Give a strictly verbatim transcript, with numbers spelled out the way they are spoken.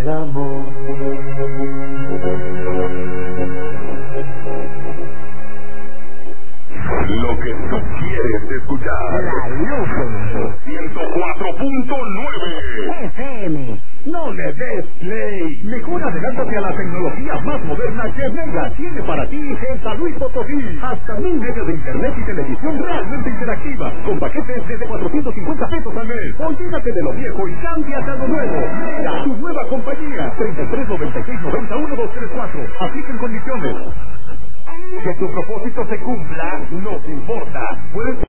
amor. Lo que tú quieres escuchar. La Luz. ciento cuatro punto nueve F M. No le des play. Mejor adelántate a la tecnología más moderna que Mega tiene para ti en San Luis Potosí. Hasta mil megas de internet y televisión realmente interactiva, con paquetes desde cuatrocientos cincuenta pesos al mes. Olvídate de lo viejo y cámbiate a lo nuevo. Mega, tu nueva compañía. treinta y tres noventa y seis noventa uno dos tres cuatro. Apliquen condiciones. Que tu propósito se cumpla, nos importa. Puedes